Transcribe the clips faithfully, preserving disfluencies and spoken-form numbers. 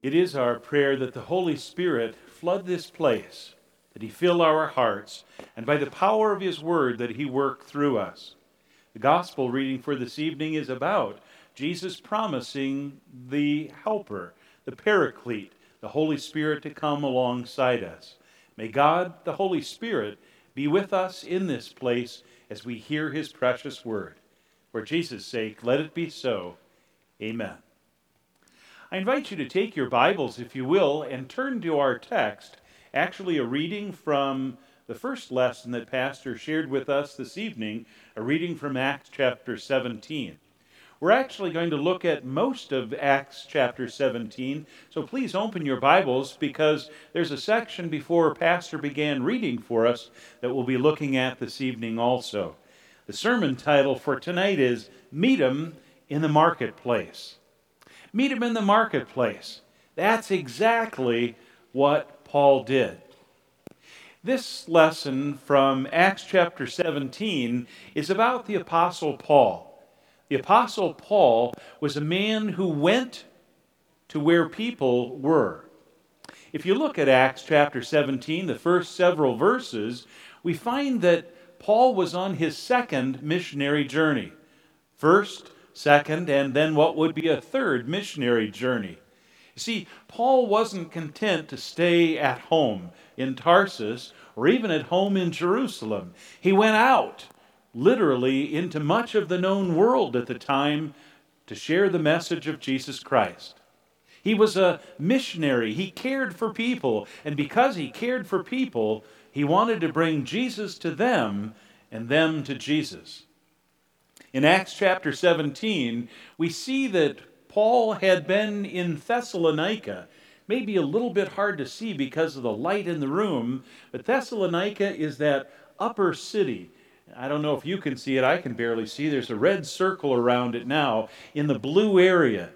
It is our prayer that the Holy Spirit flood this place, that he fill our hearts, and by the power of his word that he work through us. The gospel reading for this evening is about Jesus promising the helper, the paraclete, the Holy Spirit to come alongside us. May God, the Holy Spirit, be with us in this place as we hear his precious word. For Jesus' sake, let it be so. Amen. I invite you to take your Bibles, if you will, and turn to our text, actually a reading from the first lesson that Pastor shared with us this evening, a reading from Acts chapter seventeen. We're actually going to look at most of Acts chapter seventeen, so please open your Bibles because there's a section before Pastor began reading for us that we'll be looking at this evening also. The sermon title for tonight is Meet 'em in the Marketplace. Meet him in the marketplace. That's exactly what Paul did. This lesson from Acts chapter seventeen is about the Apostle Paul. The Apostle Paul was a man who went to where people were. If you look at Acts chapter seventeen, the first several verses, we find that Paul was on his second missionary journey. First, second, and then what would be a third missionary journey. You see, Paul wasn't content to stay at home in Tarsus or even at home in Jerusalem. He went out, literally, into much of the known world at the time to share the message of Jesus Christ. He was a missionary. He cared for people, and because he cared for people, he wanted to bring Jesus to them and them to Jesus. In Acts chapter seventeen, we see that Paul had been in Thessalonica. Maybe a little bit hard to see because of the light in the room, but Thessalonica is that upper city. I don't know if you can see it. I can barely see. There's a red circle around it now in the blue area.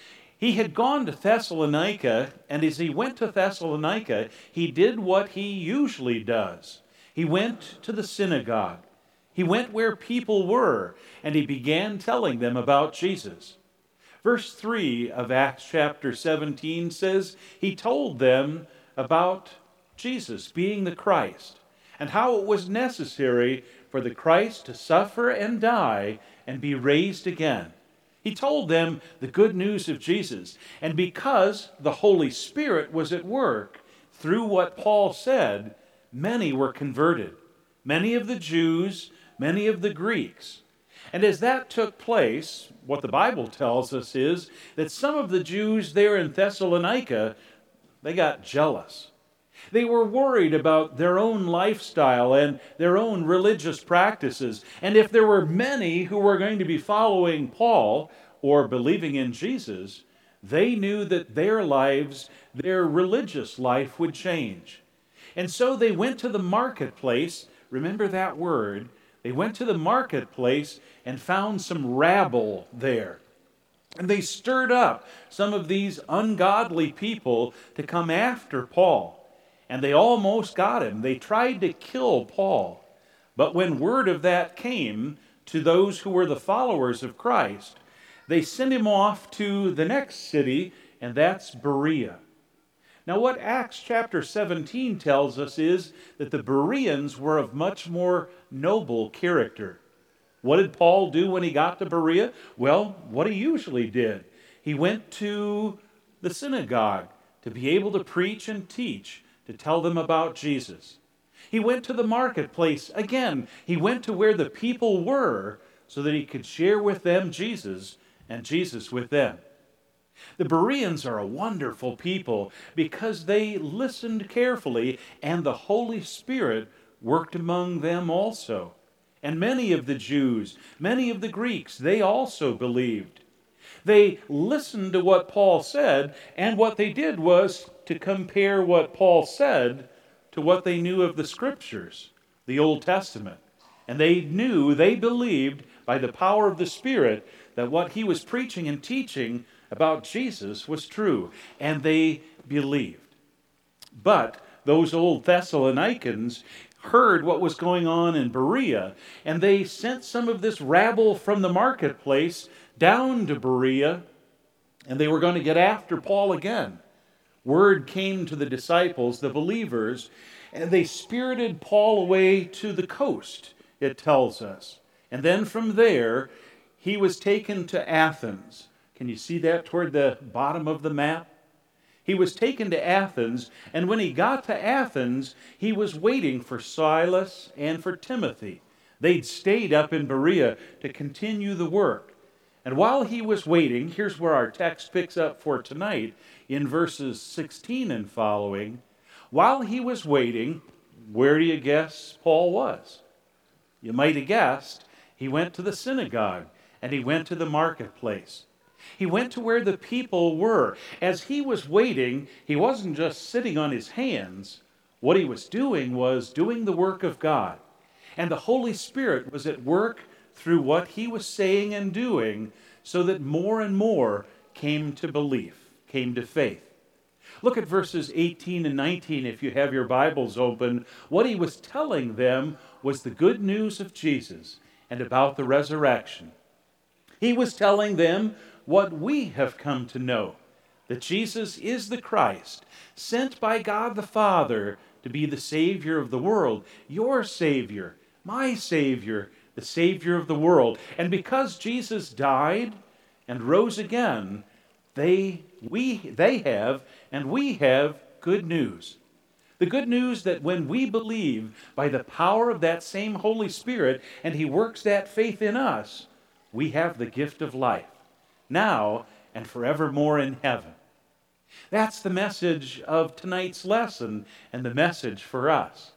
He had gone to Thessalonica, and as he went to Thessalonica, he did what he usually does. He went to the synagogue. He went where people were, and he began telling them about Jesus. Verse three of Acts chapter seventeen says, he told them about Jesus being the Christ, and how it was necessary for the Christ to suffer and die and be raised again. He told them the good news of Jesus, and because the Holy Spirit was at work through what Paul said, many were converted. Many of the Jews, many of the Greeks. And as that took place, what the Bible tells us is that some of the Jews there in Thessalonica, they got jealous. They were worried about their own lifestyle and their own religious practices. And if there were many who were going to be following Paul or believing in Jesus, they knew that their lives, their religious life would change. And so they went to the marketplace. Remember that word. They went to the marketplace and found some rabble there. And they stirred up some of these ungodly people to come after Paul. And they almost got him. They tried to kill Paul. But when word of that came to those who were the followers of Christ, they sent him off to the next city, and that's Berea. Now, what Acts chapter seventeen tells us is that the Bereans were of much more noble character. What did Paul do when he got to Berea? Well, what he usually did. He went to the synagogue to be able to preach and teach, to tell them about Jesus. He went to the marketplace. Again, he went to where the people were so that he could share with them Jesus and Jesus with them. The Bereans are a wonderful people because they listened carefully and the Holy Spirit worked among them also. And many of the Jews, many of the Greeks, they also believed. They listened to what Paul said, and what they did was to compare what Paul said to what they knew of the Scriptures, the Old Testament. And they knew, they believed by the power of the Spirit that what he was preaching and teaching about Jesus was true, and they believed. But those old Thessalonians heard what was going on in Berea, and they sent some of this rabble from the marketplace down to Berea, and they were going to get after Paul again. Word came to the disciples, the believers, and they spirited Paul away to the coast, it tells us. And then from there, he was taken to Athens. Can you see that toward the bottom of the map? He was taken to Athens, and when he got to Athens, he was waiting for Silas and for Timothy. They'd stayed up in Berea to continue the work. And while he was waiting, here's where our text picks up for tonight, in verses sixteen and following. While he was waiting, where do you guess Paul was? You might have guessed he went to the synagogue, and he went to the marketplace. He went to where the people were. As he was waiting, he wasn't just sitting on his hands. What he was doing was doing the work of God. And the Holy Spirit was at work through what he was saying and doing, so that more and more came to belief, came to faith. Look at verses eighteen and nineteen if you have your Bibles open. What he was telling them was the good news of Jesus and about the resurrection. He was telling them what we have come to know, that Jesus is the Christ, sent by God the Father to be the Savior of the world, your Savior, my Savior, the Savior of the world. And because Jesus died and rose again, they, we, they have, and we have good news. The good news that when we believe by the power of that same Holy Spirit, and He works that faith in us, we have the gift of life, now and forevermore in heaven. That's the message of tonight's lesson and the message for us.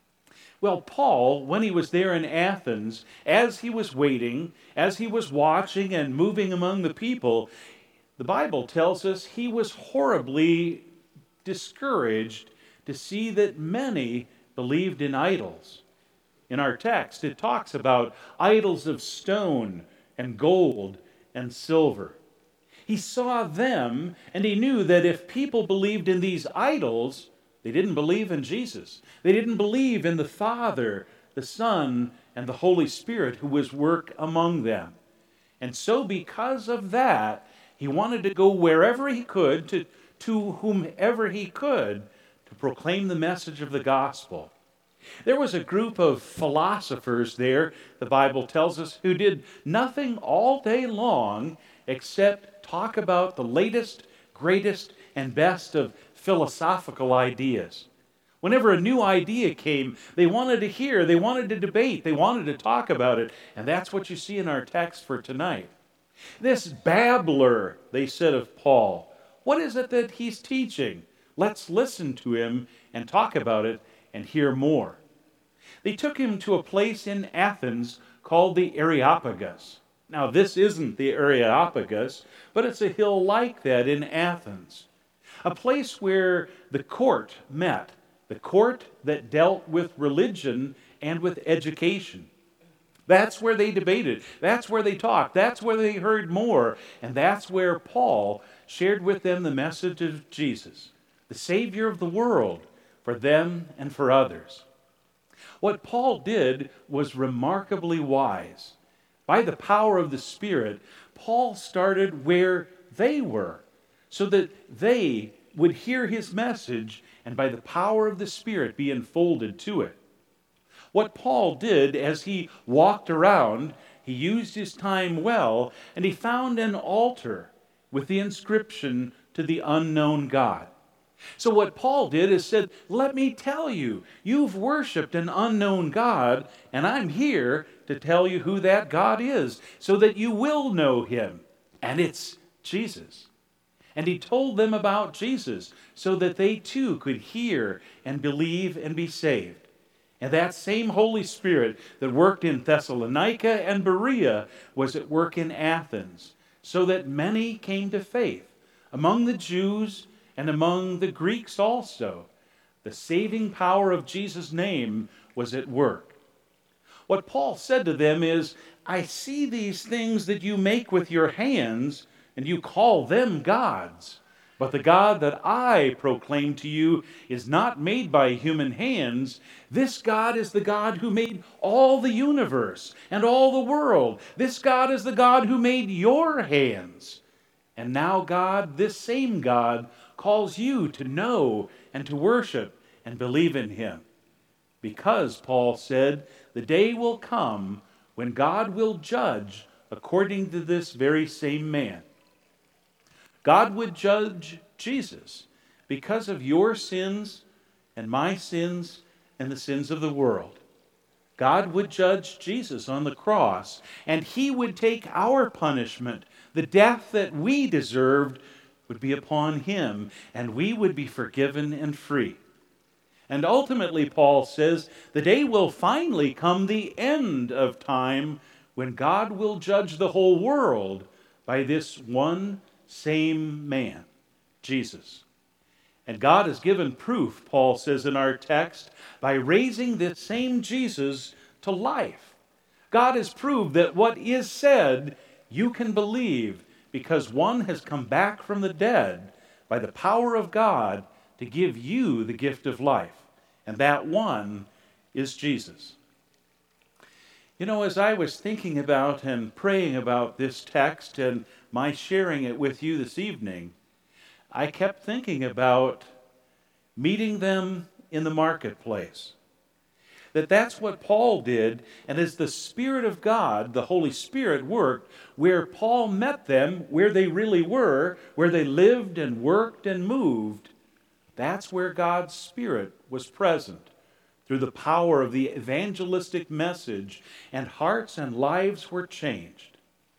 Well, Paul, when he was there in Athens, as he was waiting, as he was watching and moving among the people, the Bible tells us he was horribly discouraged to see that many believed in idols. In our text, it talks about idols of stone and gold and silver. He saw them, and he knew that if people believed in these idols, they didn't believe in Jesus. They didn't believe in the Father, the Son, and the Holy Spirit who was work among them. And so because of that, he wanted to go wherever he could, to, to whomever he could, to proclaim the message of the gospel. There was a group of philosophers there, the Bible tells us, who did nothing all day long except talk about the latest, greatest, and best of philosophical ideas. Whenever a new idea came, they wanted to hear, they wanted to debate, they wanted to talk about it. And that's what you see in our text for tonight. This babbler, they said of Paul, what is it that he's teaching? Let's listen to him and talk about it and hear more. They took him to a place in Athens called the Areopagus. Now, this isn't the Areopagus, but it's a hill like that in Athens. A place where the court met, the court that dealt with religion and with education. That's where they debated. That's where they talked. That's where they heard more. And that's where Paul shared with them the message of Jesus, the Savior of the world, for them and for others. What Paul did was remarkably wise. By the power of the Spirit, Paul started where they were, so that they would hear his message and by the power of the Spirit be enfolded to it. What Paul did as he walked around, he used his time well, and he found an altar with the inscription to the unknown God. So what Paul did is said, let me tell you, you've worshiped an unknown God, and I'm here to tell you who that God is, so that you will know him. And it's Jesus. And he told them about Jesus, so that they too could hear and believe and be saved. And that same Holy Spirit that worked in Thessalonica and Berea was at work in Athens, so that many came to faith among the Jews and among the Greeks also. The saving power of Jesus' name was at work. What Paul said to them is, I see these things that you make with your hands, and you call them gods. But the God that I proclaim to you is not made by human hands. This God is the God who made all the universe and all the world. This God is the God who made your hands. And now God, this same God, calls you to know and to worship and believe in him. Because, Paul said, the day will come when God will judge according to this very same man. God would judge Jesus because of your sins and my sins and the sins of the world. God would judge Jesus on the cross, and he would take our punishment. The death that we deserved would be upon him, and we would be forgiven and free. And ultimately, Paul says, the day will finally come, the end of time, when God will judge the whole world by this one same man, Jesus. And God has given proof, Paul says in our text, by raising this same Jesus to life. God has proved that what is said, you can believe, because one has come back from the dead by the power of God to give you the gift of life. And that one is Jesus. You know, as I was thinking about and praying about this text and my sharing it with you this evening, I kept thinking about meeting them in the marketplace. That that's what Paul did, and as the Spirit of God, the Holy Spirit, worked, where Paul met them, where they really were, where they lived and worked and moved, that's where God's Spirit was present through the power of the evangelistic message, and hearts and lives were changed.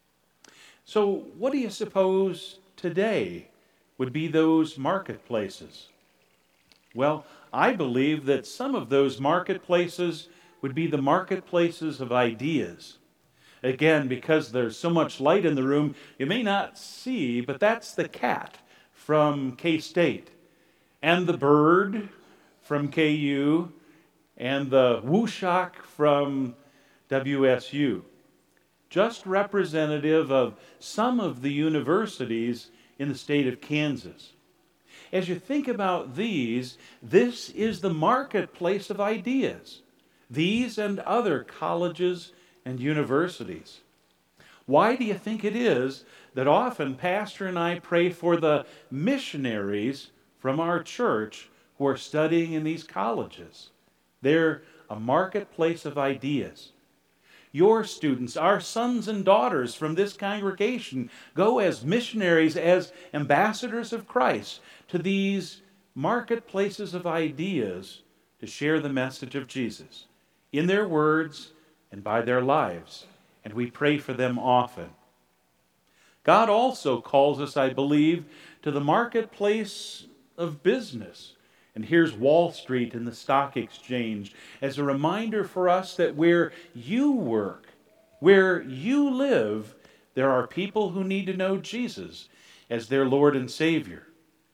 So what do you suppose today would be those marketplaces? Well, I believe that some of those marketplaces would be the marketplaces of ideas. Again, because there's so much light in the room, you may not see, but that's the cat from K-State, and the bird from K U, and the wooshock from W S U. Just representative of some of the universities in the state of Kansas. As you think about these, this is the marketplace of ideas. These and other colleges and universities. Why do you think it is that often Pastor and I pray for the missionaries from our church who are studying in these colleges? They're a marketplace of ideas. Your students, our sons and daughters from this congregation, go as missionaries, as ambassadors of Christ to these marketplaces of ideas to share the message of Jesus in their words and by their lives. And we pray for them often. God also calls us, I believe, to the marketplace of business. And here's Wall Street and the stock exchange as a reminder for us that where you work, where you live, there are people who need to know Jesus as their Lord and Savior.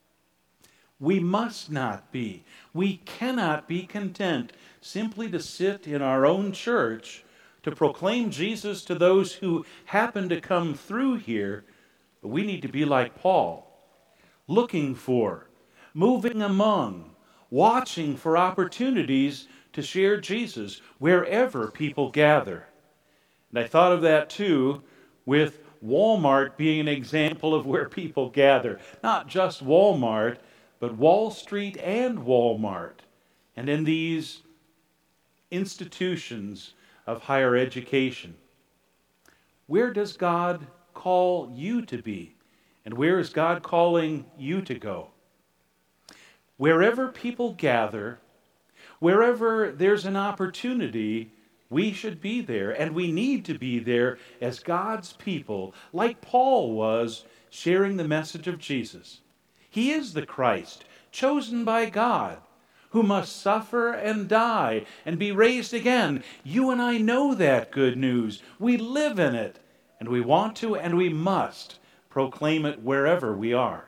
We must not be, we cannot be content simply to sit in our own church to proclaim Jesus to those who happen to come through here, but we need to be like Paul, looking for, moving among, watching for opportunities to share Jesus wherever people gather. And I thought of that too with Walmart being an example of where people gather. Not just Walmart, but Wall Street and Walmart. And in these institutions of higher education. Where does God call you to be? And where is God calling you to go? Wherever people gather, wherever there's an opportunity, we should be there, and we need to be there as God's people, like Paul was, sharing the message of Jesus. He is the Christ, chosen by God, who must suffer and die and be raised again. You and I know that good news. We live in it, and we want to and we must proclaim it wherever we are.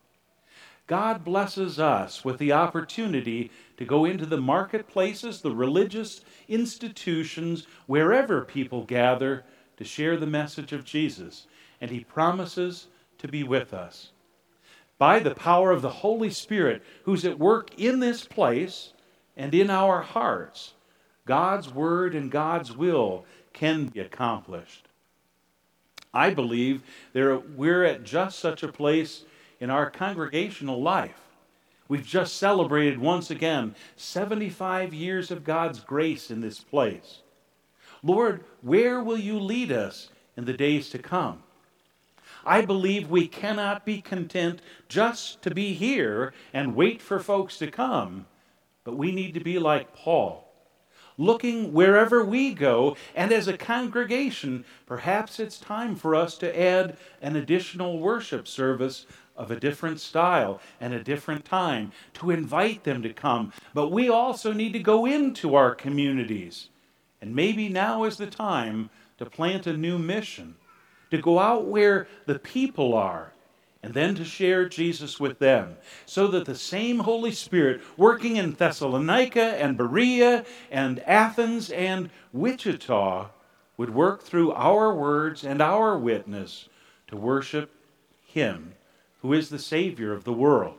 God blesses us with the opportunity to go into the marketplaces, the religious institutions, wherever people gather to share the message of Jesus. And He promises to be with us. By the power of the Holy Spirit, who's at work in this place and in our hearts, God's word and God's will can be accomplished. I believe there, we're at just such a place in our congregational life. We've just celebrated once again seventy-five years of God's grace in this place. Lord, where will you lead us in the days to come? I believe we cannot be content just to be here and wait for folks to come, but we need to be like Paul, looking wherever we go, and as a congregation, perhaps it's time for us to add an additional worship service of a different style and a different time to invite them to come. But we also need to go into our communities, and maybe now is the time to plant a new mission, to go out where the people are, and then to share Jesus with them, so that the same Holy Spirit working in Thessalonica and Berea and Athens and Wichita would work through our words and our witness to worship Him who is the Savior of the world.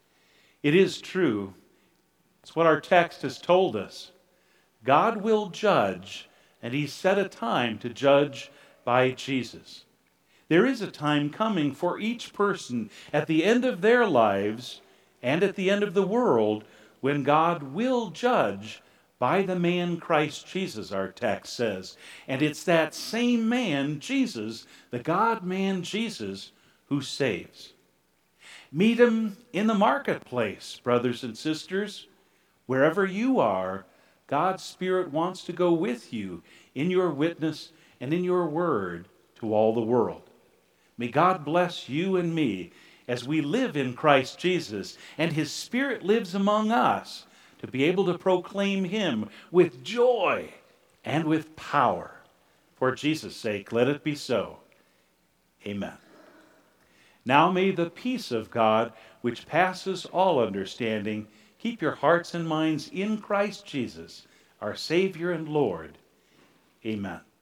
It is true. It's what our text has told us. God will judge, and He's set a time to judge by Jesus. There is a time coming for each person at the end of their lives and at the end of the world when God will judge by the man Christ Jesus, our text says. And it's that same man, Jesus, the God-man Jesus, who saves. Meet Him in the marketplace, brothers and sisters. Wherever you are, God's Spirit wants to go with you in your witness and in your word to all the world. May God bless you and me as we live in Christ Jesus, and His Spirit lives among us to be able to proclaim Him with joy and with power. For Jesus' sake, let it be so. Amen. Now may the peace of God, which passes all understanding, keep your hearts and minds in Christ Jesus, our Savior and Lord. Amen.